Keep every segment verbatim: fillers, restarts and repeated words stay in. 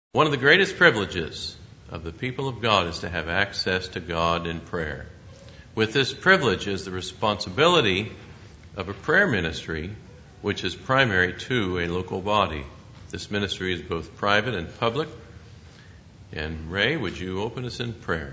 One of the greatest privileges of the people of God is to have access to God in prayer. With this privilege is the responsibility of a prayer ministry, which is primary to a local body. This ministry is both private and public. And Ray, would you open us in prayer?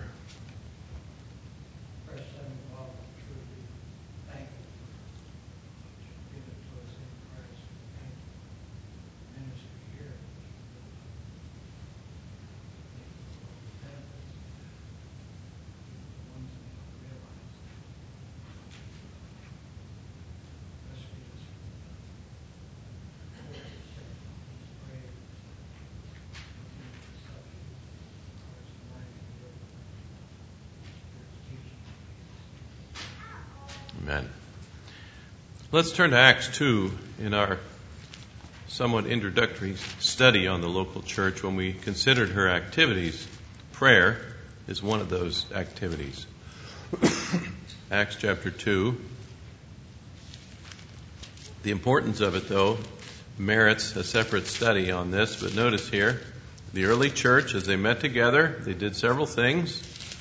Amen. Let's turn to Acts two in our somewhat introductory study on the local church. When we considered her activities, prayer is one of those activities. Acts chapter two. The importance of it, though, merits a separate study on this. But notice here, the early church, as they met together, they did several things.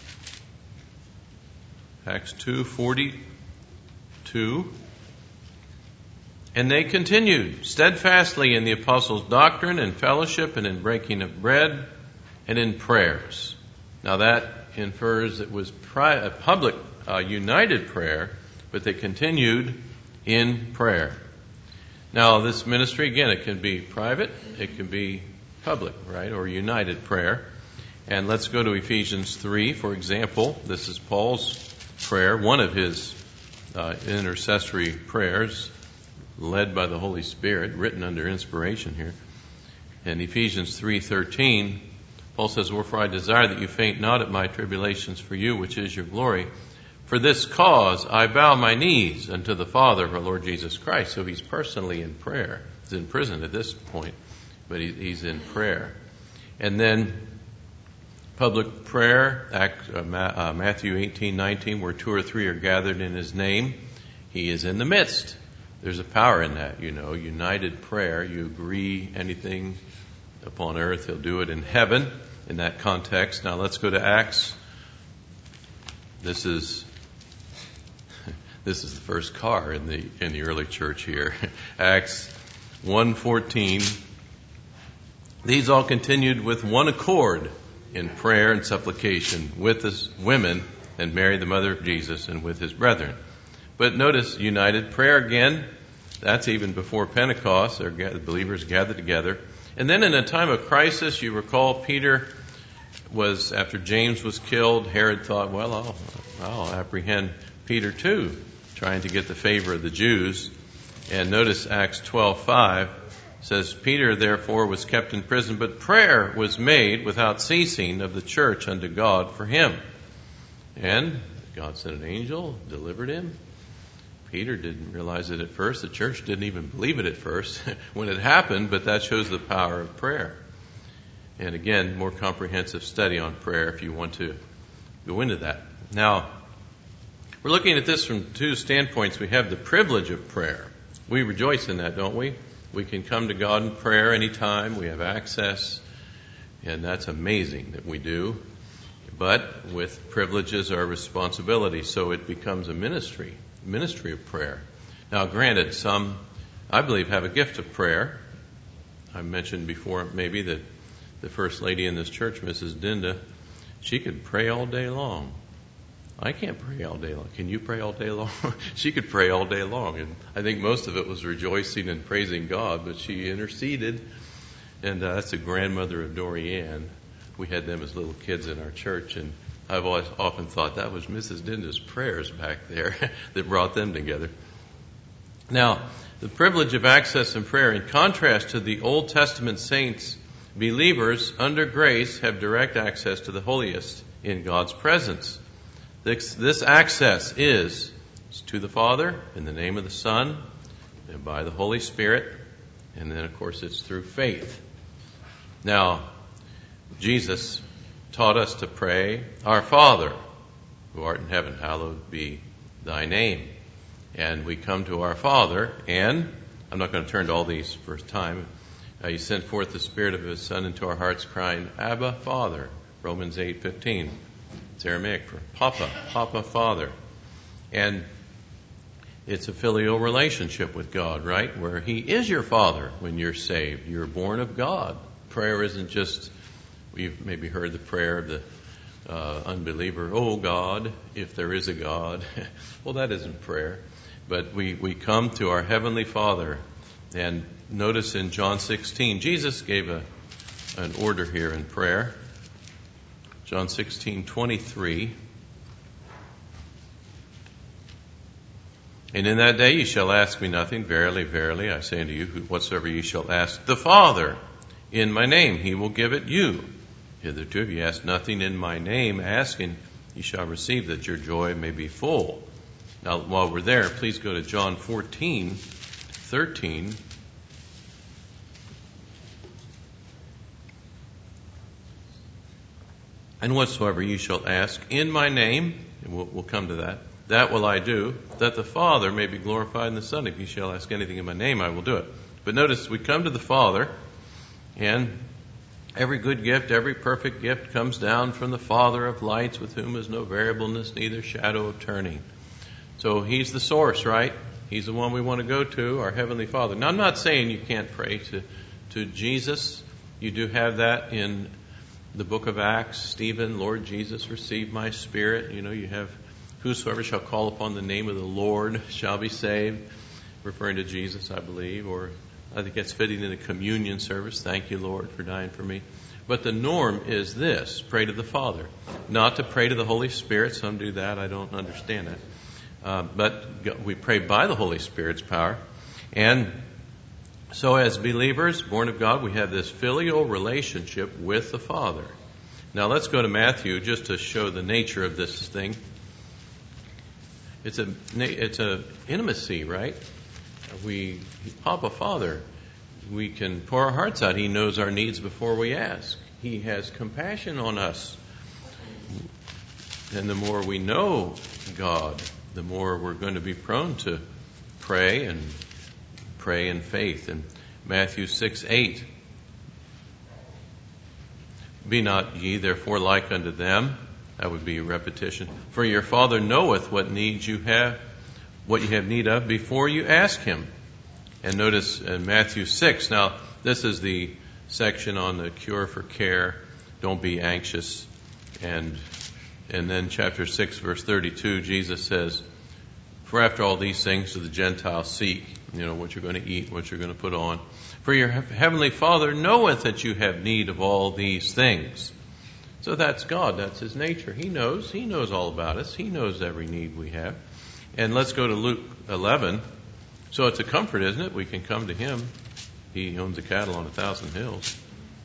Acts two forty. Two. And they continued steadfastly in the apostles' doctrine and fellowship and in breaking of bread and in prayers. Now that infers it was pri- a public, uh, united prayer, but they continued in prayer. Now this ministry, again, it can be private, it can be public, right, or united prayer. And let's go to Ephesians three, for example. This is Paul's prayer, one of his Uh, intercessory prayers led by the Holy Spirit, written under inspiration here. In Ephesians three thirteen, Paul says, "Wherefore I desire that you faint not at my tribulations for you, which is your glory. For this cause I bow my knees unto the Father of our Lord Jesus Christ." So he's personally in prayer. He's in prison at this point, but he, he's in prayer. And then public prayer, Act, uh, uh, Matthew eighteen nineteen, where two or three are gathered in his name, he is in the midst. There's a power in that, you know, united prayer. You agree anything upon earth, he'll do it in heaven in that context. Now let's go to Acts. This is this is the first car in the in the early church here. Acts one fourteen. These all continued with one accord in prayer and supplication with his women and Mary, the mother of Jesus, and with his brethren. But notice, united prayer again, that's even before Pentecost, or believers gathered together. And then in a time of crisis, you recall Peter was, after James was killed, Herod thought, well, I'll, I'll apprehend Peter too, trying to get the favor of the Jews. And notice Acts twelve five. Says, Peter therefore was kept in prison, but prayer was made without ceasing of the church unto God for him. And God sent an angel, delivered him. Peter didn't realize it at first. The church didn't even believe it at first when it happened, but that shows the power of prayer. And again, more comprehensive study on prayer if you want to go into that. Now, we're looking at this from two standpoints. We have the privilege of prayer. We rejoice in that, don't we? We can come to God in prayer anytime. We have access, and that's amazing that we do. But with privileges are responsibility, so it becomes a ministry, ministry of prayer. Now, granted, some, I believe, have a gift of prayer. I mentioned before maybe that the first lady in this church, Missus Dinda, she could pray all day long. I can't pray all day long. Can you pray all day long? She could pray all day long. And I think most of it was rejoicing and praising God, but she interceded. And uh, that's the grandmother of Dorianne. We had them as little kids in our church. And I've always often thought that was Missus Dinda's prayers back there that brought them together. Now, the privilege of access and prayer, in contrast to the Old Testament saints, believers under grace have direct access to the holiest in God's presence. This, this access is to the Father in the name of the Son and by the Holy Spirit. And then, of course, it's through faith. Now, Jesus taught us to pray, Our Father, who art in heaven, hallowed be thy name. And we come to our Father, and I'm not going to turn to all these for time. Uh, he sent forth the Spirit of His Son into our hearts, crying, Abba, Father. Romans eight fifteen. It's Aramaic for Papa, Papa, Father. And it's a filial relationship with God, right? Where He is your Father when you're saved. You're born of God. Prayer isn't just, we've maybe heard the prayer of the uh, unbeliever, oh God, if there is a God. Well, that isn't prayer. But we, we come to our Heavenly Father. And notice in John sixteen, Jesus gave a an order here in prayer. John sixteen twenty-three. And in that day ye shall ask me nothing. Verily, verily, I say unto you, whatsoever ye shall ask the Father in my name, He will give it you. Hitherto, if ye ask nothing in my name, asking, ye shall receive, that your joy may be full. Now, while we're there, please go to John fourteen thirteen. And whatsoever you shall ask in my name, and we'll, we'll come to that, that will I do, that the Father may be glorified in the Son. If you shall ask anything in my name, I will do it. But notice, we come to the Father, and every good gift, every perfect gift comes down from the Father of lights, with whom is no variableness, neither shadow of turning. So He's the source, right? He's the one we want to go to, our Heavenly Father. Now, I'm not saying you can't pray to, to Jesus. You do have that in the book of Acts. Stephen, Lord Jesus, receive my spirit. You know, you have, whosoever shall call upon the name of the Lord shall be saved, referring to Jesus, I believe. Or I think that's fitting in the communion service. Thank you, Lord, for dying for me. But the norm is this: pray to the Father. Not to pray to the Holy Spirit. Some do that. I don't understand that. Uh, but we pray by the Holy Spirit's power. And so as believers, born of God, we have this filial relationship with the Father. Now let's go to Matthew just to show the nature of this thing. It's a, it's a intimacy, right? We, Papa, Father, we can pour our hearts out. He knows our needs before we ask. He has compassion on us. And the more we know God, the more we're going to be prone to pray and pray in faith. In Matthew six eight, be not ye therefore like unto them. That would be a repetition. For your Father knoweth what needs you have, what you have need of before you ask Him. And notice in Matthew six, now this is the section on the cure for care. Don't be anxious. And And then chapter six, verse thirty-two, Jesus says, for after all these things do the Gentiles seek, you know, what you're going to eat, what you're going to put on. For your heavenly Father knoweth that you have need of all these things. So that's God. That's His nature. He knows. He knows all about us. He knows every need we have. And let's go to Luke eleven. So it's a comfort, isn't it? We can come to Him. He owns the cattle on a thousand hills.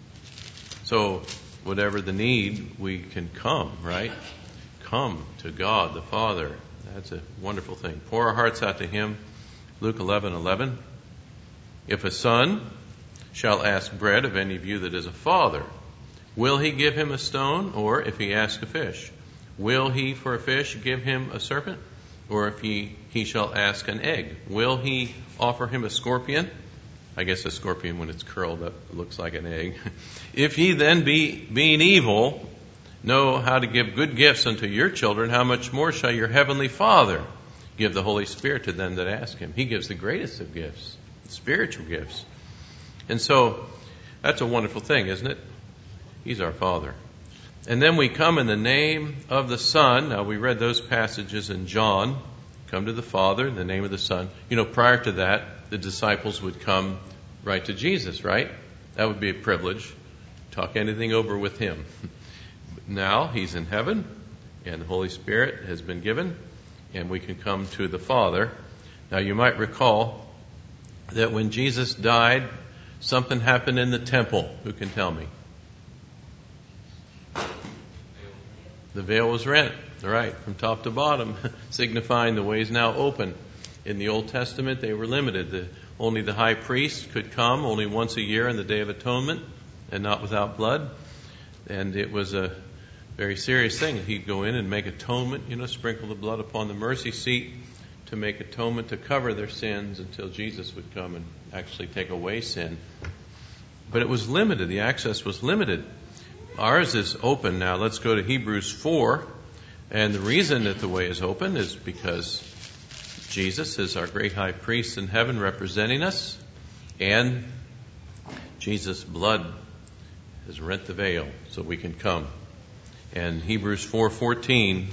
So whatever the need, we can come, right? Come to God the Father. That's a wonderful thing. Pour our hearts out to Him. Luke eleven eleven. If a son shall ask bread of any of you that is a father, will he give him a stone? Or if he ask a fish, will he for a fish give him a serpent? Or if he, he shall ask an egg, will he offer him a scorpion? I guess a scorpion, when it's curled up, looks like an egg. If ye then, be being evil, know how to give good gifts unto your children, how much more shall your heavenly Father give the Holy Spirit to them that ask Him? He gives the greatest of gifts, spiritual gifts. And so that's a wonderful thing, isn't it? He's our Father. And then we come in the name of the Son. Now, we read those passages in John. Come to the Father in the name of the Son. You know, prior to that, the disciples would come right to Jesus, right? That would be a privilege. Talk anything over with Him. Now He's in heaven, and the Holy Spirit has been given, and we can come to the Father. Now, you might recall that when Jesus died, something happened in the temple. Who can tell me? The veil was rent, right, from top to bottom, signifying the way is now open. In the Old Testament, they were limited. The, only the high priest could come only once a year on the Day of Atonement, and not without blood. And it was a very serious thing. He'd go in and make atonement, you know, sprinkle the blood upon the mercy seat to make atonement to cover their sins until Jesus would come and actually take away sin. But it was limited. The access was limited. Ours is open now. Let's go to Hebrews four. And the reason that the way is open is because Jesus is our great high priest in heaven representing us. And Jesus' blood has rent the veil so we can come. And Hebrews four fourteen,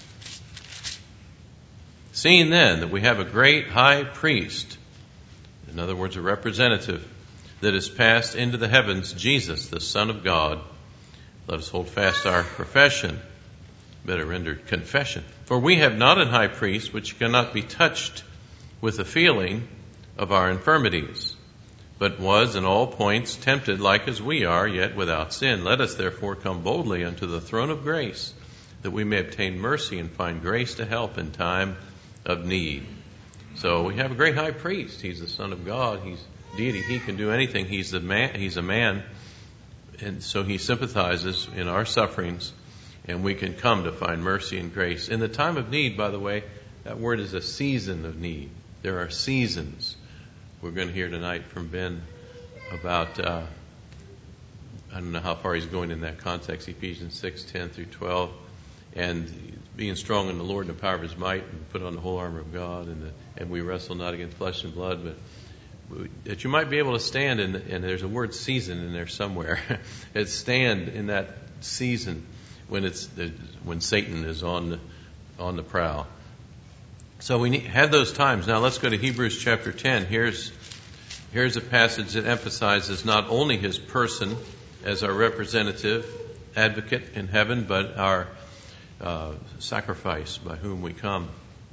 seeing then that we have a great high priest, in other words, a representative, that is passed into the heavens, Jesus, the Son of God, let us hold fast our profession, better rendered confession. For we have not an high priest which cannot be touched with the feeling of our infirmities, but was in all points tempted like as we are, yet without sin. Let us therefore come boldly unto the throne of grace, that we may obtain mercy and find grace to help in time of need. So we have a great high priest. He's the Son of God. He's deity. He can do anything. He's the man. He's a man, and so he sympathizes in our sufferings, and we can come to find mercy and grace in the time of need. By the way, that word is a season of need. There are seasons. We're going to hear tonight from Ben about, uh, I don't know how far he's going in that context, Ephesians six, ten through twelve, and being strong in the Lord and the power of his might, and put on the whole armor of God, and, the, and we wrestle not against flesh and blood, but that you might be able to stand in, and there's a word season in there somewhere, it's stand in that season when it's when Satan is on the, on the prowl. So we need, have those times. Now let's go to Hebrews chapter ten. Here's, here's a passage that emphasizes not only his person as our representative, advocate in heaven, but our uh, sacrifice by whom we come.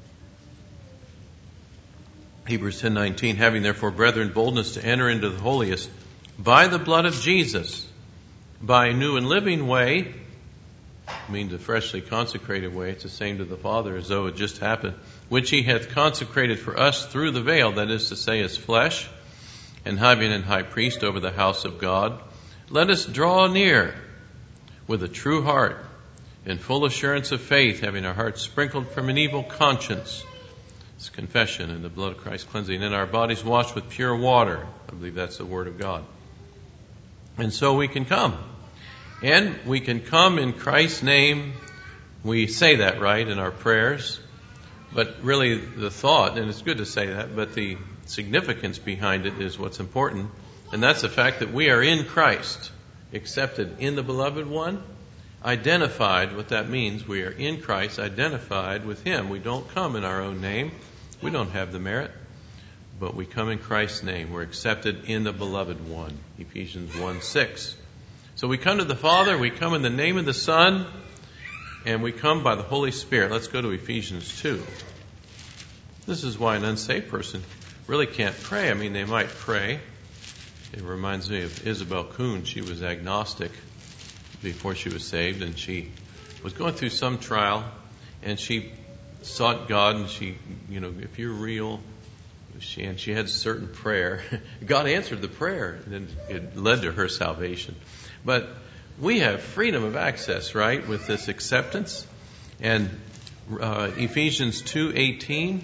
Hebrews ten nineteen, having therefore, brethren, boldness to enter into the holiest by the blood of Jesus, by a new and living way, means a freshly consecrated way. It's the same to the Father as though it just happened, which he hath consecrated for us through the veil, that is to say, his flesh, and having an high priest over the house of God, let us draw near with a true heart, in full assurance of faith, having our hearts sprinkled from an evil conscience. It's confession and the blood of Christ cleansing, and our bodies washed with pure water. I believe that's the Word of God. And so we can come. And we can come in Christ's name. We say that, right, in our prayers. But really the thought, and it's good to say that, but the significance behind it is what's important. And that's the fact that we are in Christ, accepted in the Beloved One, identified. What that means, we are in Christ, identified with Him. We don't come in our own name. We don't have the merit. But we come in Christ's name. We're accepted in the Beloved One. Ephesians one six. So we come to the Father, we come in the name of the Son, and we come by the Holy Spirit. Let's go to Ephesians two. This is why an unsaved person really can't pray. I mean, they might pray. It reminds me of Isabel Kuhn. She was agnostic before she was saved, and she was going through some trial, and she sought God, and she, you know, if you're real, she, and she had a certain prayer. God answered the prayer, and it led to her salvation. But we have freedom of access, right, with this acceptance. And uh, Ephesians two eighteen,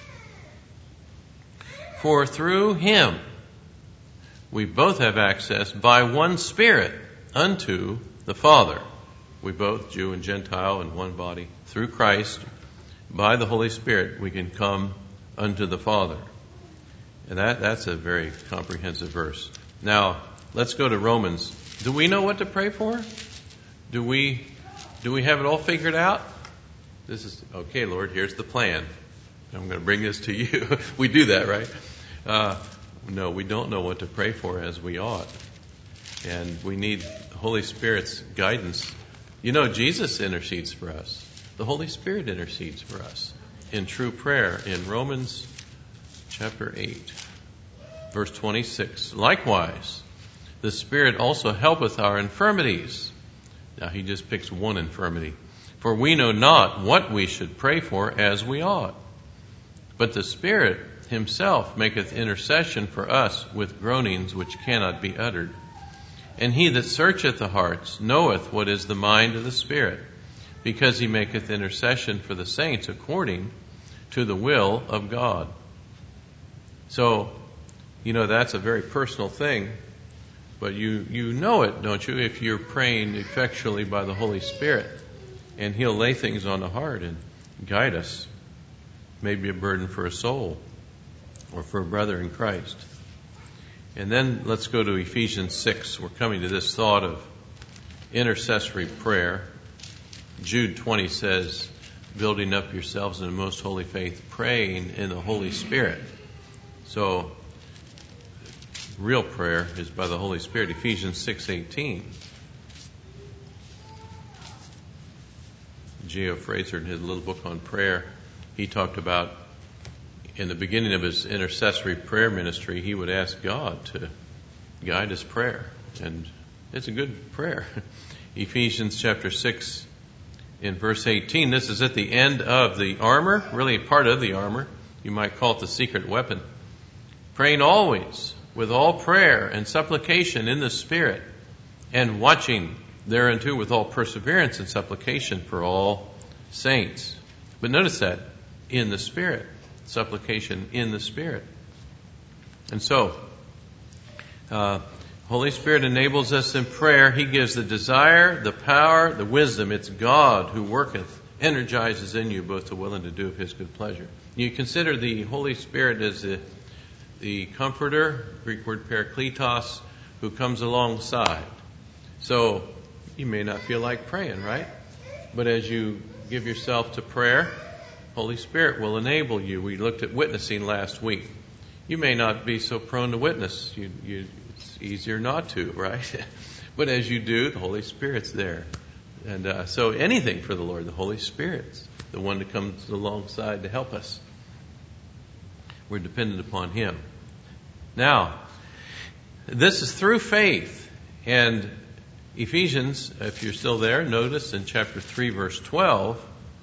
for through Him we both have access by one Spirit unto the Father. We both, Jew and Gentile, in one body. Through Christ, by the Holy Spirit, we can come unto the Father. And that, that's a very comprehensive verse. Now, let's go to Romans. Do we know what to pray for? Do we do we have it all figured out? This is, okay, Lord, here's the plan. I'm going to bring this to you. We do that, right? Uh, no, we don't know what to pray for as we ought. And we need the Holy Spirit's guidance. You know, Jesus intercedes for us. The Holy Spirit intercedes for us in true prayer in Romans chapter eight, verse twenty-six. Likewise, the Spirit also helpeth our infirmities. Now, he just picks one infirmity. For we know not what we should pray for as we ought. But the Spirit Himself maketh intercession for us with groanings which cannot be uttered. And He that searcheth the hearts knoweth what is the mind of the Spirit, because He maketh intercession for the saints according to the will of God. So, you know, that's a very personal thing. But you, you know it, don't you, if you're praying effectually by the Holy Spirit. And He'll lay things on the heart and guide us. Maybe a burden for a soul or for a brother in Christ. And then let's go to Ephesians six. We're coming to this thought of intercessory prayer. Jude twenty says, building up yourselves in the most holy faith, praying in the Holy Spirit. So, real prayer is by the Holy Spirit. Ephesians six eighteen. Geo Fraser, in his little book on prayer, he talked about in the beginning of his intercessory prayer ministry, he would ask God to guide his prayer. And it's a good prayer. Ephesians chapter six in verse eighteen. This is at the end of the armor, really part of the armor. You might call it the secret weapon. Praying always with all prayer and supplication in the Spirit, and watching thereunto with all perseverance and supplication for all saints. But notice that, in the Spirit. Supplication in the Spirit. And so, uh, Holy Spirit enables us in prayer. He gives the desire, the power, the wisdom. It's God who worketh, energizes in you both to will and to do of His good pleasure. You consider the Holy Spirit as the, the comforter, Greek word parakletos, who comes alongside. So, you may not feel like praying, right? But as you give yourself to prayer, Holy Spirit will enable you. We looked at witnessing last week. You may not be so prone to witness. You, you, it's easier not to, right? But as you do, the Holy Spirit's there. And uh, so anything for the Lord, the Holy Spirit's the one that comes alongside to help us. We're dependent upon Him. Now, this is through faith. And Ephesians, if you're still there, notice in chapter three, verse twelve,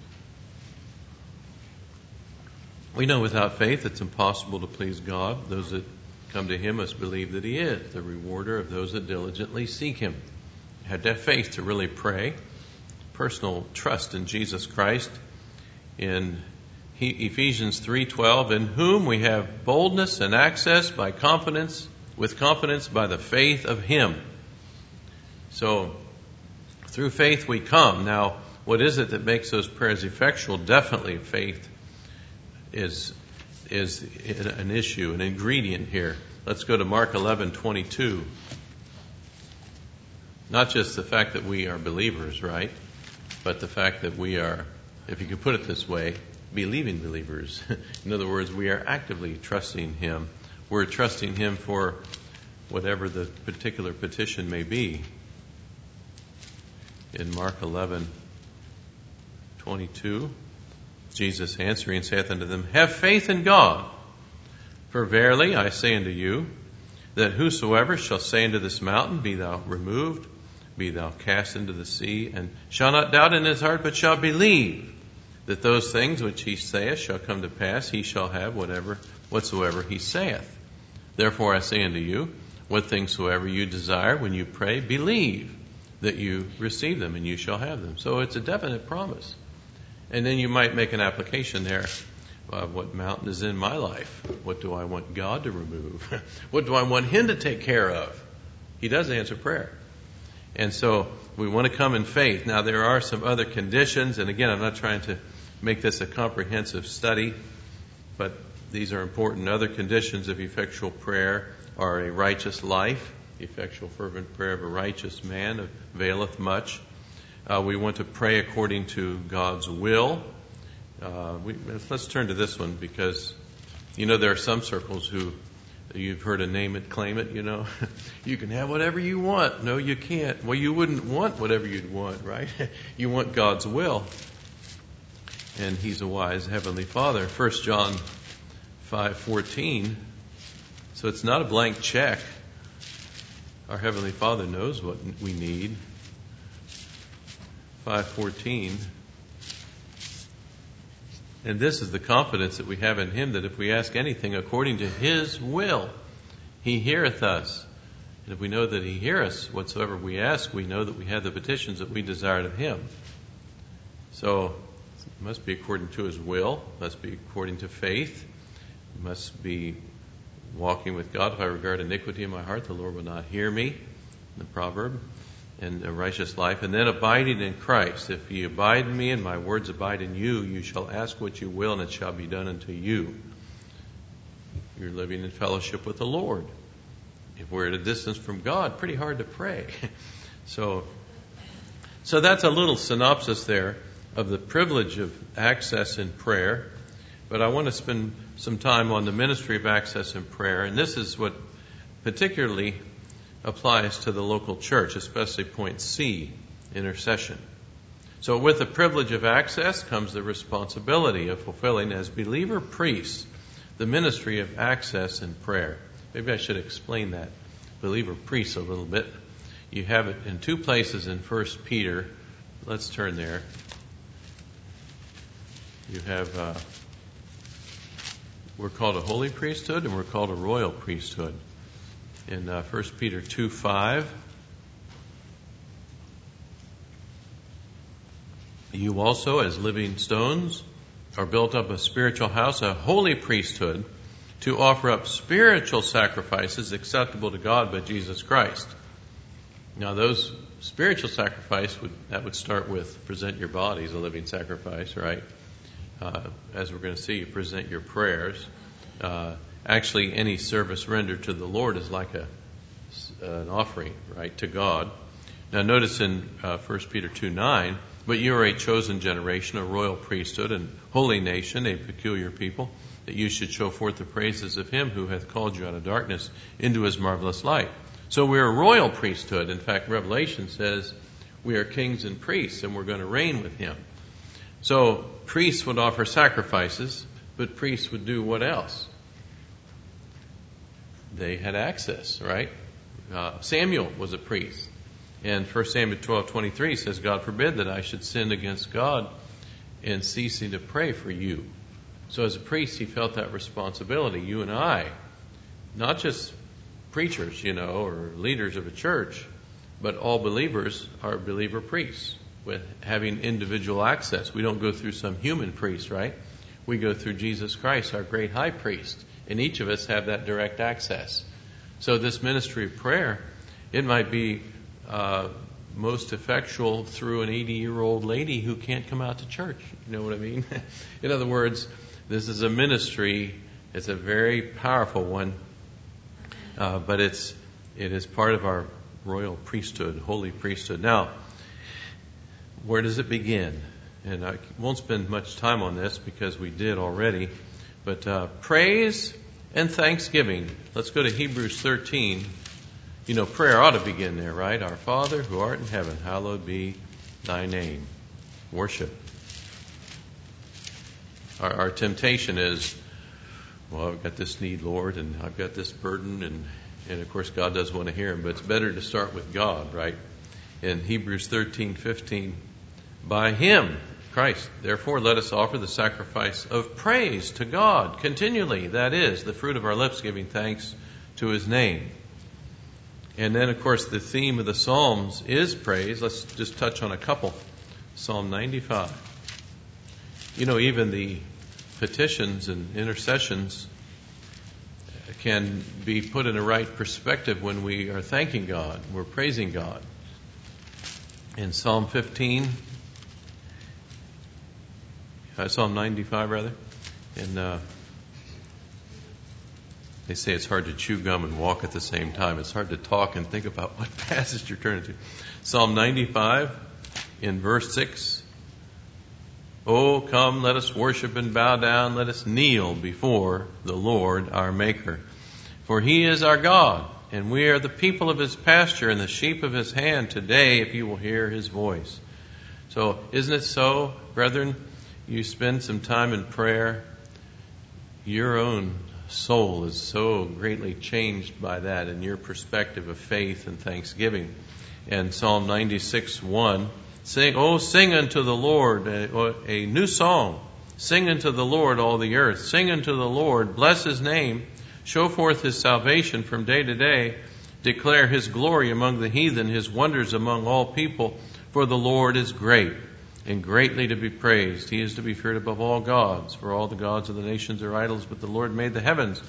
we know without faith it's impossible to please God. Those that come to Him must believe that He is the rewarder of those that diligently seek Him. You had to have faith to really pray. Personal trust in Jesus Christ. In Ephesians three twelve, in whom we have boldness and access by confidence, with confidence by the faith of Him. So, through faith we come. Now, what is it that makes those prayers effectual? Definitely faith is is an issue, an ingredient here. Let's go to Mark eleven twenty-two. Not just the fact that we are believers, right? But the fact that we are, if you could put it this way, believing believers. In other words, we are actively trusting Him. We're trusting Him for whatever the particular petition may be. In Mark eleven twenty-two, Jesus answering saith unto them, have faith in God. For verily I say unto you, that whosoever shall say unto this mountain, be thou removed, be thou cast into the sea, and shall not doubt in his heart, but shall believe that those things which he saith shall come to pass, he shall have whatever whatsoever he saith. Therefore I say unto you, what things soever you desire when you pray, believe that you receive them, and you shall have them. So it's a definite promise. And then you might make an application there. Uh, what mountain is in my life? What do I want God to remove? What do I want Him to take care of? He does answer prayer. And so we want to come in faith. Now there are some other conditions, and again, I'm not trying to make this a comprehensive study, but these are important. Other conditions of effectual prayer are a righteous life. The effectual fervent prayer of a righteous man availeth much. Uh, we want to pray according to God's will. Uh, we, let's turn to this one, because, you know, there are some circles who, you've heard a name it, claim it, you know. You can have whatever you want. No, you can't. Well, you wouldn't want whatever you'd want, right? You want God's will. And He's a wise Heavenly Father. First John five fourteen. So it's not a blank check. Our Heavenly Father knows what we need. five fourteen. And this is the confidence that we have in Him, that if we ask anything according to His will, He heareth us. And if we know that He heareth us, whatsoever we ask, we know that we have the petitions that we desired of Him. So it must be according to His will, must be according to faith, it must be walking with God. If I regard iniquity in my heart, the Lord will not hear me. The proverb. And a righteous life. And then abiding in Christ. If ye abide in me and my words abide in you, you shall ask what you will and it shall be done unto you. You're living in fellowship with the Lord. If we're at a distance from God, pretty hard to pray. so, so that's a little synopsis there of the privilege of access in prayer. But I want to spend some time on the ministry of access in prayer. And this is what particularly applies to the local church, especially point C, intercession. So with the privilege of access comes the responsibility of fulfilling as believer priests the ministry of access in prayer. Maybe I should explain that, believer priests, a little bit. You have it in two places in First Peter. Let's turn there. You have, uh, we're called a holy priesthood and we're called a royal priesthood. In uh, First Peter two five, you also, as living stones, are built up a spiritual house, a holy priesthood, to offer up spiritual sacrifices acceptable to God by Jesus Christ. Now, those spiritual sacrifice would that would start with present your body as a living sacrifice, right? Uh, as we're going to see, you present your prayers. Uh, Actually, any service rendered to the Lord is like a, an offering, right, to God. Now, notice in uh, First Peter two nine, but you are a chosen generation, a royal priesthood, and holy nation, a peculiar people, that you should show forth the praises of him who hath called you out of darkness into his marvelous light. So we're a royal priesthood. In fact, Revelation says we are kings and priests, and we're going to reign with him. So priests would offer sacrifices, but priests would do what else? They had access, right? Uh, Samuel was a priest. And First Samuel twelve twenty-three says, God forbid that I should sin against God in ceasing to pray for you. So as a priest, he felt that responsibility. You and I, not just preachers, you know, or leaders of a church, but all believers are believer priests with having individual access. We don't go through some human priest, right? We go through Jesus Christ, our great high priest. And each of us have that direct access. So this ministry of prayer, it might be uh, most effectual through an eighty-year-old lady who can't come out to church. You know what I mean? In other words, this is a ministry. It's a very powerful one, uh, but it's it is part of our royal priesthood, holy priesthood. Now, where does it begin? And I won't spend much time on this because we did already. But uh, praise and thanksgiving. Let's go to Hebrews thirteen. You know, prayer ought to begin there, right? Our Father who art in heaven, hallowed be thy name. Worship. Our, our temptation is, well, I've got this need, Lord, and I've got this burden, and, and of course God does want to hear him, but it's better to start with God, right? In Hebrews thirteen fifteen, by him, Christ, therefore let us offer the sacrifice of praise to God continually. That is, the fruit of our lips giving thanks to his name. And then, of course, the theme of the Psalms is praise. Let's just touch on a couple. Psalm ninety-five. You know, even the petitions and intercessions can be put in a right perspective when we are thanking God, we're praising God. In Psalm fifteen, Uh, Psalm ninety-five, rather. And uh, they say it's hard to chew gum and walk at the same time. It's hard to talk and think about what passage you're turning to. Psalm ninety-five, in verse six. Oh, come, let us worship and bow down. Let us kneel before the Lord our Maker. For he is our God, and we are the people of his pasture and the sheep of his hand. Today, if you will hear his voice. So, isn't it so, brethren? You spend some time in prayer, your own soul is so greatly changed by that in your perspective of faith and thanksgiving. And Psalm ninety-six one, sing, oh, sing unto the Lord a, a new song. Sing unto the Lord all the earth. Sing unto the Lord, bless his name. Show forth his salvation from day to day. Declare his glory among the heathen, his wonders among all people. For the Lord is great and greatly to be praised. He is to be feared above all gods. For all the gods of the nations are idols, but the Lord made the heavens.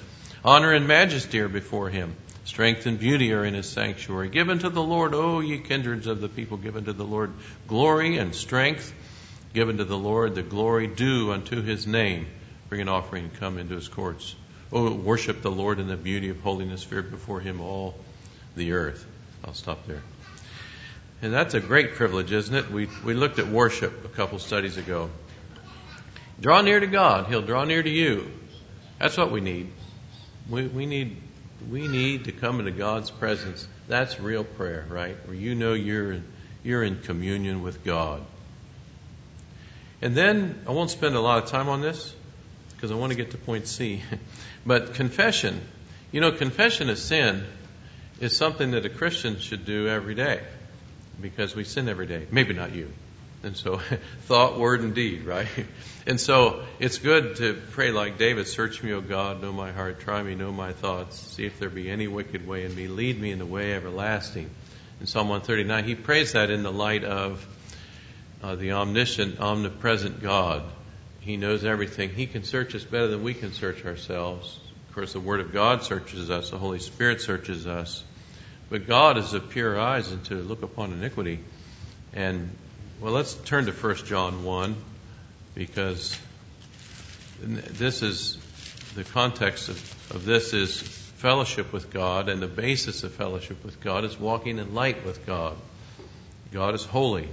Honor and majesty are before him. Strength and beauty are in his sanctuary. Give unto the Lord, O ye kindreds of the people, give unto the Lord glory and strength. Give unto the Lord the glory due unto his name. Bring an offering and come into his courts. Oh, worship the Lord in the beauty of holiness. Fear before him all the earth. I'll stop there. And that's a great privilege, isn't it? We we looked at worship a couple studies ago. Draw near to God. He'll draw near to you. That's what we need. We we need we need to come into God's presence. That's real prayer, right? Where you know you're in, you're in communion with God. And then I won't spend a lot of time on this because I want to get to point C. But confession, you know, confession of sin is something that a Christian should do every day because we sin every day. Maybe not you. And so thought, word, and deed, right? And so it's good to pray like David, search me, O God, know my heart, try me, know my thoughts, see if there be any wicked way in me, lead me in the way everlasting. In Psalm one thirty-nine, he prays that in the light of uh, the omniscient, omnipresent God. He knows everything. He can search us better than we can search ourselves. Of course, the Word of God searches us. The Holy Spirit searches us. But God is of pure eyes and to look upon iniquity. And, well, let's turn to First John one because this is, the context of, of this is fellowship with God, and the basis of fellowship with God is walking in light with God. God is holy.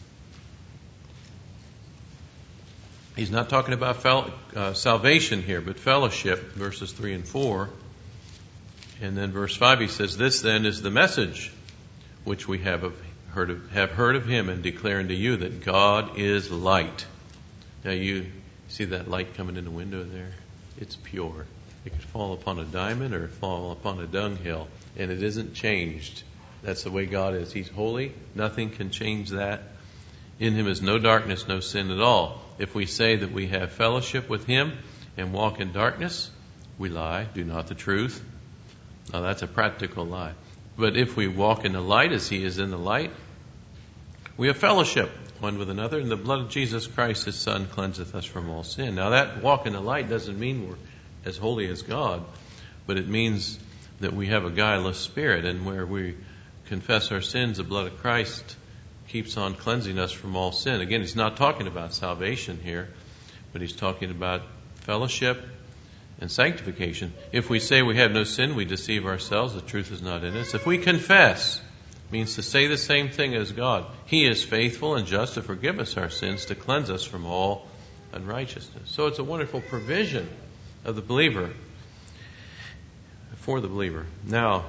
He's not talking about fel- uh, salvation here, but fellowship, verses three and four. And then verse five, he says, this then is the message which we have of, heard of, have heard of him and declare unto you that God is light. Now you see that light coming in the window there? It's pure. It could fall upon a diamond or fall upon a dunghill, and it isn't changed. That's the way God is. He's holy. Nothing can change that. In him is no darkness, no sin at all. If we say that we have fellowship with him and walk in darkness, we lie, do not the truth. Now that's a practical lie. But if we walk in the light as he is in the light, we have fellowship one with another, and the blood of Jesus Christ, his Son, cleanseth us from all sin. Now that walk in the light doesn't mean we're as holy as God, but it means that we have a guileless spirit, and where we confess our sins, the blood of Christ keeps on cleansing us from all sin. Again, he's not talking about salvation here, but he's talking about fellowship and sanctification. If we say we have no sin, we deceive ourselves. The truth is not in us. If we confess, it means to say the same thing as God. He is faithful and just to forgive us our sins, to cleanse us from all unrighteousness. So it's a wonderful provision of the believer, for the believer. Now,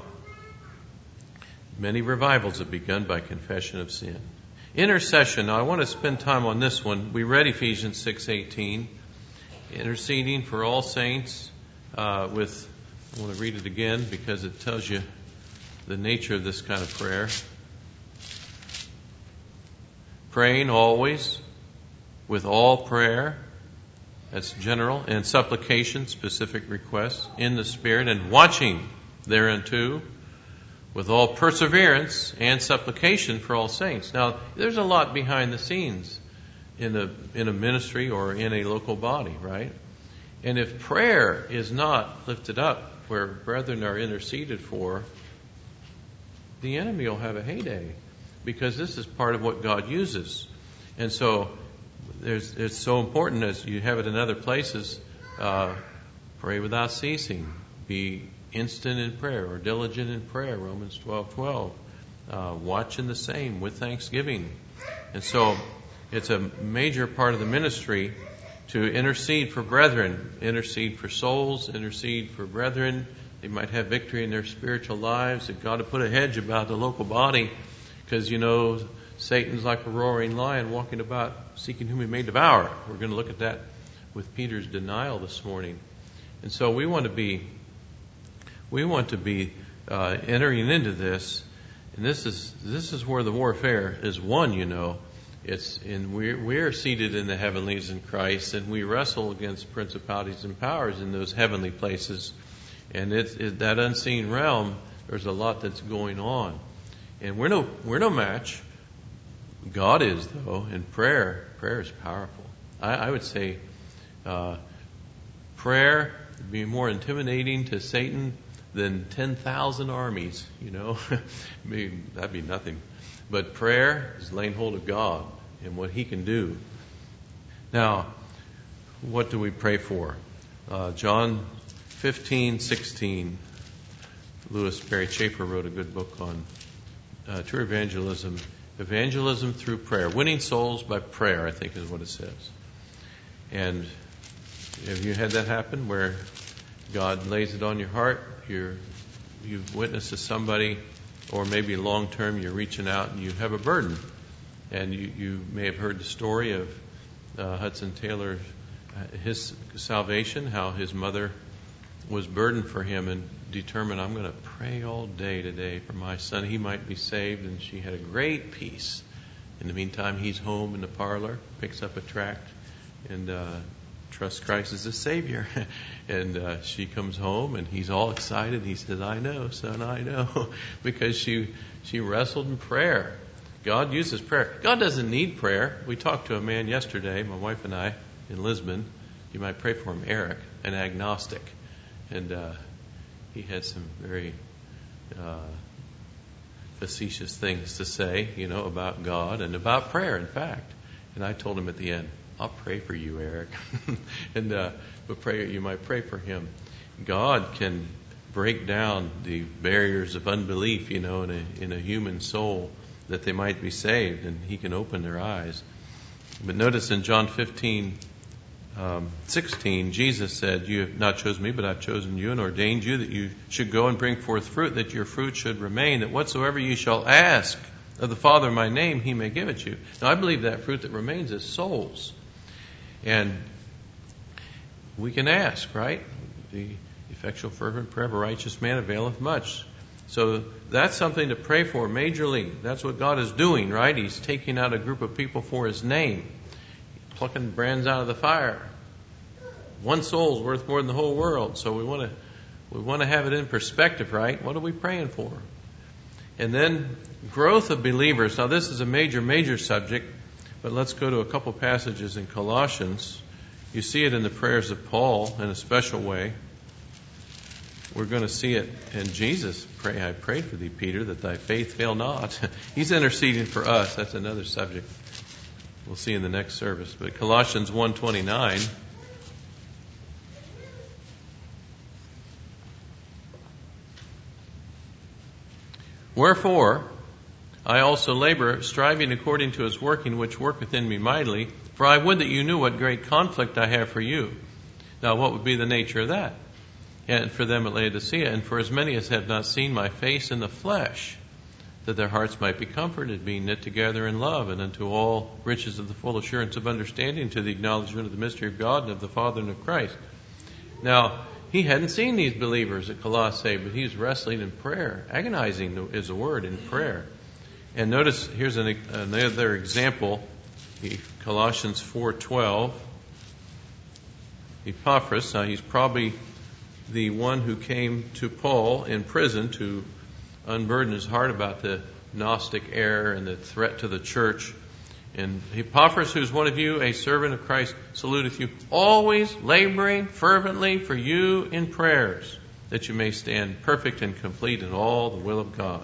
many revivals have begun by confession of sin. Intercession. Now, I want to spend time on this one. We read Ephesians six eighteen. Interceding for all saints uh, with, I want to read it again because it tells you the nature of this kind of prayer. Praying always with all prayer, that's general, and supplication, specific requests, in the Spirit, and watching thereunto with all perseverance and supplication for all saints. Now, there's a lot behind the scenes in a in a ministry or in a local body, right? And if prayer is not lifted up where brethren are interceded for, the enemy will have a heyday, because this is part of what God uses. And so there's it's so important, as you have it in other places, uh, pray without ceasing, be instant in prayer or diligent in prayer, Romans twelve twelve. Uh, watch in the same with thanksgiving. And so it's a major part of the ministry to intercede for brethren, intercede for souls, intercede for brethren. They might have victory in their spiritual lives. That God to put a hedge about the local body, because, you know, Satan's like a roaring lion walking about seeking whom he may devour. We're going to look at that with Peter's denial this morning. And so we want to be we want to be uh, entering into this, and this is this is where the warfare is won, you know. It's in we're we're seated in the heavenlies in Christ, and we wrestle against principalities and powers in those heavenly places. And it's it, that unseen realm, there's a lot that's going on. And we're no we're no match. God is, though, and prayer prayer is powerful. I, I would say uh, prayer would be more intimidating to Satan than ten thousand armies, you know. I mean, that'd be nothing. But prayer is laying hold of God and what He can do. Now, what do we pray for? Uh, John fifteen sixteen. Louis Berry Chafer wrote a good book on uh, true evangelism. Evangelism through prayer. Winning souls by prayer, I think is what it says. And have you had that happen where God lays it on your heart? You're, you've witnessed to somebody, or maybe long term you're reaching out and you have a burden. And you, you may have heard the story of uh, Hudson Taylor, uh, his salvation, how his mother was burdened for him and determined, I'm going to pray all day today for my son. He might be saved. And she had a great peace. In the meantime, he's home in the parlor, picks up a tract, and uh, trusts Christ as a Savior. And uh, she comes home, and he's all excited. He says, I know, son, I know. Because she she wrestled in prayer. God uses prayer. God doesn't need prayer. We talked to a man yesterday, my wife and I, in Lisbon. You might pray for him, Eric, an agnostic. And uh, he had some very uh, facetious things to say, you know, about God and about prayer, in fact. And I told him at the end, I'll pray for you, Eric. and uh, but pray, you might pray for him. God can break down the barriers of unbelief, you know, in a, in a human soul, that they might be saved, and He can open their eyes. But notice in John fifteen, um, sixteen, Jesus said, you have not chosen me, but I've chosen you and ordained you that you should go and bring forth fruit, that your fruit should remain, that whatsoever you shall ask of the Father in my name, He may give it you. Now, I believe that fruit that remains is souls. And we can ask, right? The effectual fervent prayer of a righteous man availeth much. So that's something to pray for majorly. That's what God is doing, right? He's taking out a group of people for His name, plucking brands out of the fire. One soul is worth more than the whole world. So we want to we want to have it in perspective, right? What are we praying for? And then growth of believers. Now this is a major, major subject, but let's go to a couple passages in Colossians. You see it in the prayers of Paul in a special way. We're going to see it in Jesus. Pray, I prayed for thee, Peter, that thy faith fail not. He's interceding for us. That's another subject we'll see in the next service. But Colossians one twenty-nine. Wherefore, I also labor, striving according to His working, which worketh in me mightily. For I would that you knew what great conflict I have for you. Now, what would be the nature of that? And for them at Laodicea, and for as many as have not seen my face in the flesh, that their hearts might be comforted, being knit together in love, and unto all riches of the full assurance of understanding, to the acknowledgement of the mystery of God and of the Father and of Christ. Now, he hadn't seen these believers at Colossae, but he was wrestling in prayer. Agonizing is a word, in prayer. And notice, here's an, another example, Colossians four twelve. Epaphras, now he's probably the one who came to Paul in prison to unburden his heart about the Gnostic error and the threat to the church. And Epaphras, who's one of you, a servant of Christ, saluteth you, always laboring fervently for you in prayers, that you may stand perfect and complete in all the will of God.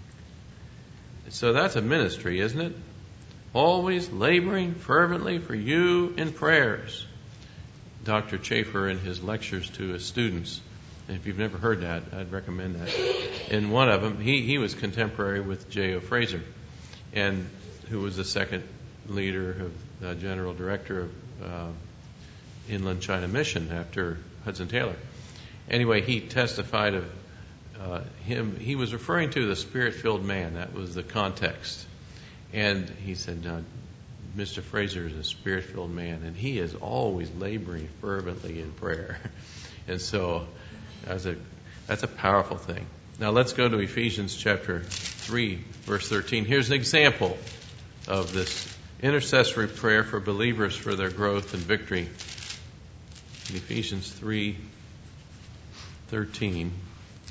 So that's a ministry, isn't it? Always laboring fervently for you in prayers. Doctor Chafer, in his lectures to his students, and if you've never heard that, I'd recommend that. In one of them, he, he was contemporary with J O Fraser, and who was the second leader of uh, general director of uh, Inland China Mission after Hudson Taylor. Anyway, he testified of uh, him. He was referring to the Spirit-filled man. That was the context. And he said, uh, Mister Fraser is a Spirit-filled man, and he is always laboring fervently in prayer. And so that's a, that's a powerful thing. Now let's go to Ephesians chapter three, verse thirteen. Here's an example of this intercessory prayer for believers for their growth and victory. In Ephesians three thirteen.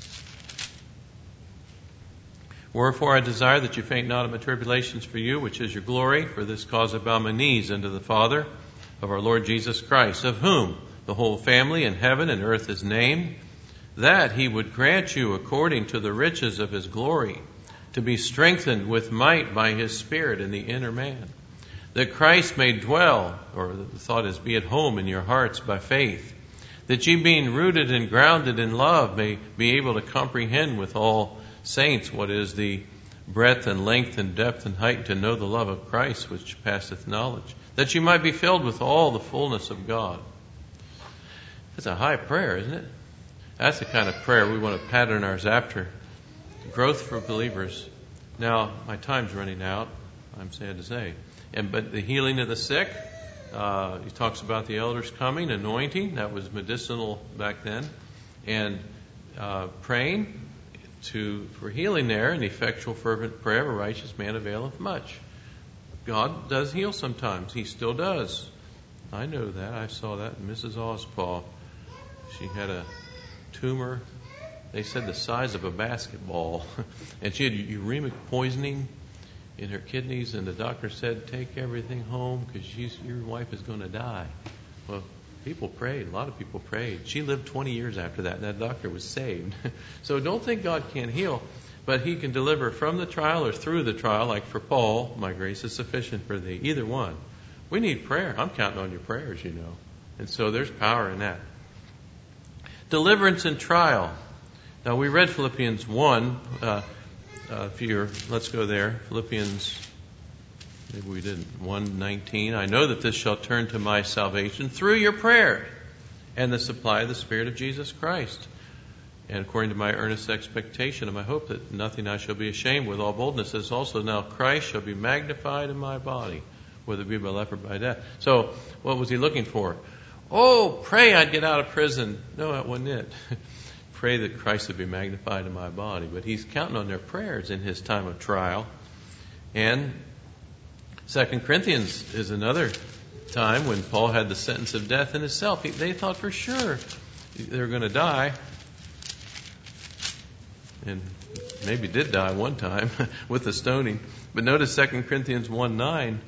Wherefore I desire that you faint not at my tribulations for you, which is your glory. For this cause I bow my knees unto the Father of our Lord Jesus Christ, of whom the whole family in heaven and earth is named, that he would grant you according to the riches of his glory, to be strengthened with might by his Spirit in the inner man, that Christ may dwell, or the thought is be at home in your hearts by faith, that ye being rooted and grounded in love may be able to comprehend with all saints what is the breadth and length and depth and height, to know the love of Christ which passeth knowledge, that you might be filled with all the fullness of God. That's a high prayer, isn't it? That's the kind of prayer we want to pattern ours after. Growth for believers. Now, my time's running out, I'm sad to say. And but the healing of the sick, uh, he talks about the elders coming, anointing, that was medicinal back then, and uh, praying to for healing there, an effectual fervent prayer of a righteous man availeth much. God does heal sometimes. He still does. I know that. I saw that in Missus Ospaw. She had a tumor, they said the size of a basketball, and she had uremic poisoning in her kidneys, and the doctor said, take everything home because your wife is going to die. Well, people prayed. A lot of people prayed. She lived twenty years after that, and that doctor was saved. So don't think God can't heal, but he can deliver from the trial or through the trial, like for Paul, my grace is sufficient for thee. Either one. We need prayer. I'm counting on your prayers, you know. And so there's power in that. Deliverance and trial. Now we read Philippians one. Uh, uh, if you're, let's go there. Philippians, maybe we didn't. one nineteen. I know that this shall turn to my salvation through your prayer and the supply of the Spirit of Jesus Christ. And according to my earnest expectation and my hope that nothing I shall be ashamed, with all boldness, as also now Christ shall be magnified in my body, whether it be by life or by death. So what was he looking for? Oh, pray I'd get out of prison. No, that wasn't it. Pray that Christ would be magnified in my body. But he's counting on their prayers in his time of trial. And Second Corinthians is another time when Paul had the sentence of death in himself. He, they thought for sure they were going to die. And maybe did die one time with the stoning. But notice Second Corinthians one nine.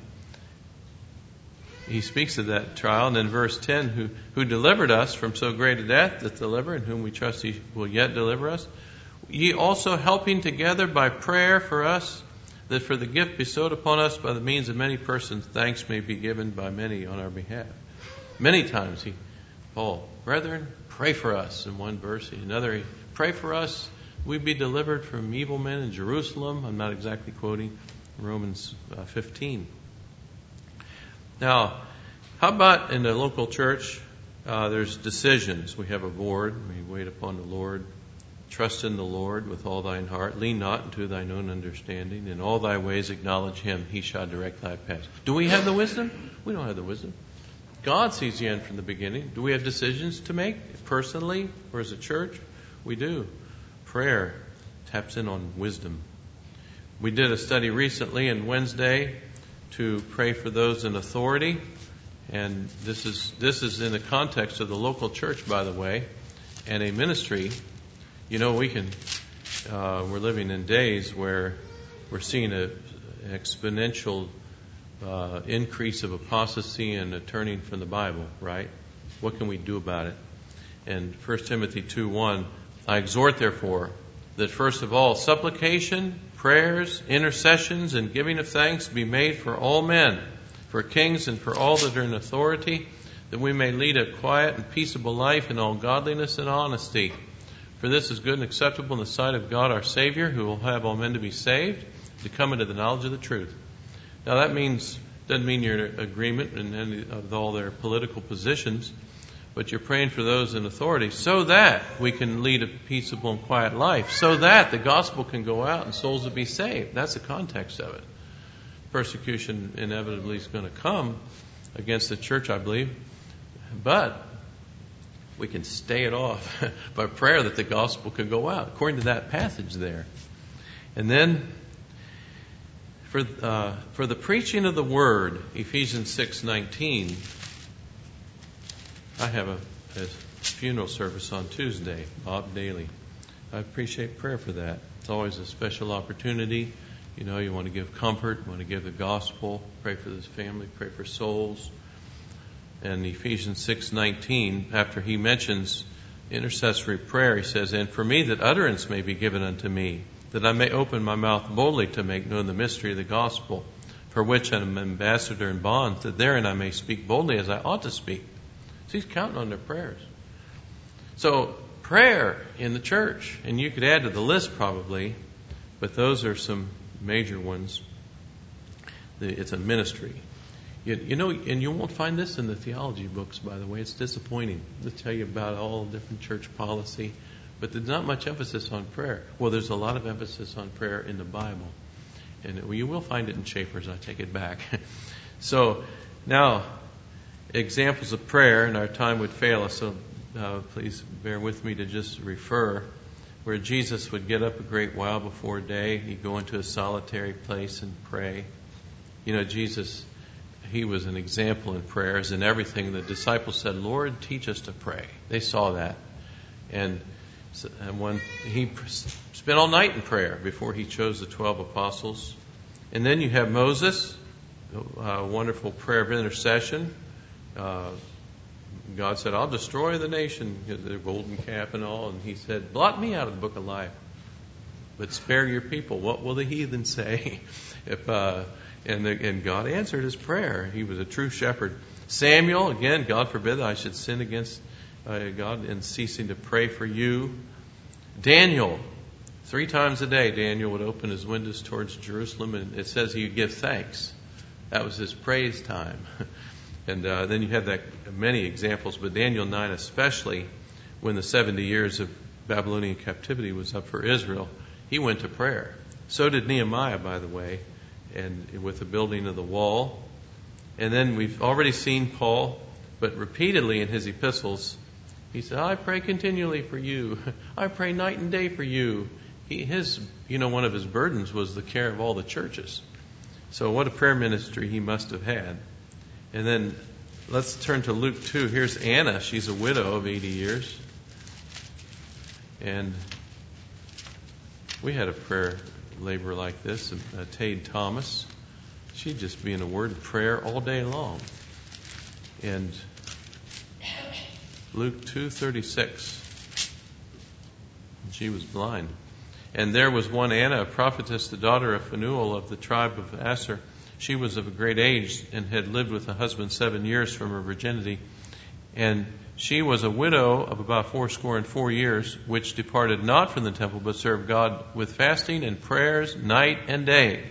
He speaks of that trial, and then verse ten, who, who delivered us from so great a death, that deliver, in whom we trust he will yet deliver us. Ye also helping together by prayer for us, that for the gift bestowed upon us by the means of many persons, thanks may be given by many on our behalf. Many times he, Paul, brethren, pray for us in one verse. Another, he, pray for us, we be delivered from evil men in Jerusalem. I'm not exactly quoting Romans uh, fifteen. Now, how about in the local church, uh, there's decisions. We have a board. We wait upon the Lord. Trust in the Lord with all thine heart. Lean not into thine own understanding. In all thy ways acknowledge him. He shall direct thy paths. Do we have the wisdom? We don't have the wisdom. God sees the end from the beginning. Do we have decisions to make personally or as a church? We do. Prayer taps in on wisdom. We did a study recently on Wednesday to pray for those in authority. And this is this is in the context of the local church, by the way, and a ministry. You know, we can, uh, we're living in days where we're seeing a, an exponential uh, increase of apostasy and a turning from the Bible, right? What can we do about it? And First Timothy two one, I exhort, therefore, that first of all, supplication, prayers, intercessions, and giving of thanks be made for all men, for kings and for all that are in authority, that we may lead a quiet and peaceable life in all godliness and honesty. For this is good and acceptable in the sight of God our Savior, who will have all men to be saved, to come into the knowledge of the truth. Now that means, doesn't mean you're in agreement in any of all their political positions, but you're praying for those in authority so that we can lead a peaceable and quiet life, so that the gospel can go out and souls will be saved. That's the context of it. Persecution inevitably is going to come against the church, I believe, but we can stay it off by prayer that the gospel can go out, according to that passage there. And then for uh, for the preaching of the word, Ephesians six nineteen. I have a, a funeral service on Tuesday, Bob Daly. I appreciate prayer for that. It's always a special opportunity. You know, you want to give comfort, you want to give the gospel, pray for this family, pray for souls. And Ephesians six nineteen, after he mentions intercessory prayer, he says, "And for me that utterance may be given unto me, that I may open my mouth boldly to make known the mystery of the gospel, for which I am ambassador in bonds, that therein I may speak boldly as I ought to speak." So he's counting on their prayers. So prayer in the church, and you could add to the list probably, but those are some major ones. It's a ministry. You, you know, and you won't find this in the theology books, by the way. It's disappointing. They tell you about all different church policy, but there's not much emphasis on prayer. Well, there's a lot of emphasis on prayer in the Bible. And you will find it in Schaeffer's, I take it back. So, now, examples of prayer, and our time would fail us, so uh, please bear with me to just refer, where Jesus would get up a great while before day. He'd go into a solitary place and pray. You know, Jesus, he was an example in prayers and everything. The disciples said, "Lord, teach us to pray." They saw that. And, and when he spent all night in prayer before he chose the twelve apostles. And then you have Moses, a wonderful prayer of intercession. Uh, God said, "I'll destroy the nation," the golden calf and all. And he said, "Blot me out of the book of life, but spare your people. What will the heathen say?" if uh, and, the, and God answered his prayer. He was a true shepherd. Samuel, again, God forbid that I should sin against uh, God in ceasing to pray for you. Daniel, three times a day, Daniel would open his windows towards Jerusalem, and it says he would give thanks. That was his praise time. And uh, then you have that many examples, but Daniel nine especially, when the seventy years of Babylonian captivity was up for Israel, he went to prayer. So did Nehemiah, by the way, and with the building of the wall. And then we've already seen Paul, but repeatedly in his epistles, he said, "I pray continually for you. I pray night and day for you." He, his, you know, one of his burdens was the care of all the churches. So what a prayer ministry he must have had. And then let's turn to Luke two. Here's Anna. She's a widow of eighty years. And we had a prayer laborer like this, uh, Tade Thomas. She'd just be in a word of prayer all day long. And Luke two thirty-six. She was blind. "And there was one Anna, a prophetess, the daughter of Phanuel of the tribe of Aser. She was of a great age and had lived with a husband seven years from her virginity. And she was a widow of about fourscore and four years, which departed not from the temple, but served God with fasting and prayers night and day."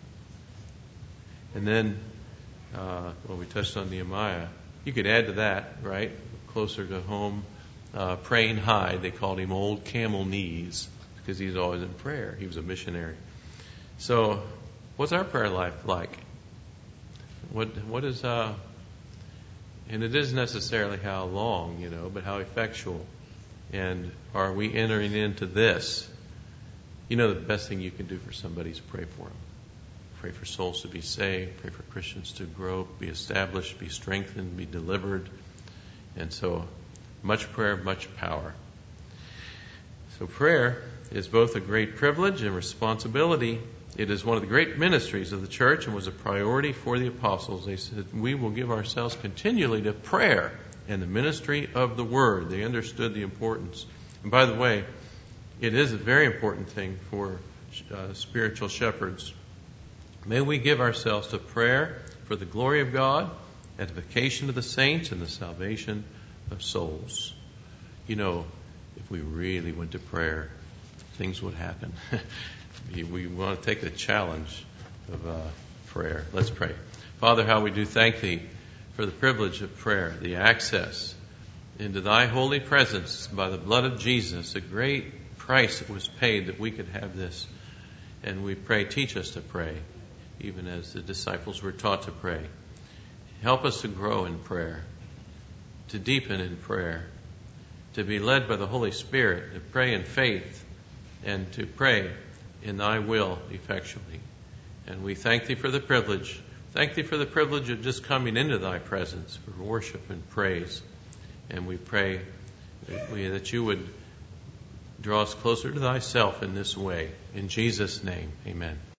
And then, uh, well, we touched on Nehemiah. You could add to that, right? Closer to home, uh, praying high. They called him Old Camel Knees because he's always in prayer. He was a missionary. So, what's our prayer life like? What what is uh and it isn't necessarily how long, you know, but how effectual. And are we entering into this? You know, the best thing you can do for somebody is pray for them. Pray for souls to be saved, pray for Christians to grow, be established, be strengthened, be delivered. And so, much prayer, much power. So prayer is both a great privilege and responsibility. It is one of the great ministries of the church and was a priority for the apostles. They said, "We will give ourselves continually to prayer and the ministry of the word." They understood the importance. And by the way, it is a very important thing for uh, spiritual shepherds. May we give ourselves to prayer for the glory of God, edification of the saints, and the salvation of souls. You know, if we really went to prayer, things would happen. We want to take the challenge of uh, prayer. Let's pray. Father, how we do thank Thee for the privilege of prayer, the access into Thy holy presence by the blood of Jesus, a great price that was paid that we could have this. And we pray, teach us to pray, even as the disciples were taught to pray. Help us to grow in prayer, to deepen in prayer, to be led by the Holy Spirit, to pray in faith, and to pray in Thy will effectually. And we thank Thee for the privilege. Thank Thee for the privilege of just coming into Thy presence for worship and praise. And we pray that, we, that You would draw us closer to Thyself in this way. In Jesus' name, amen.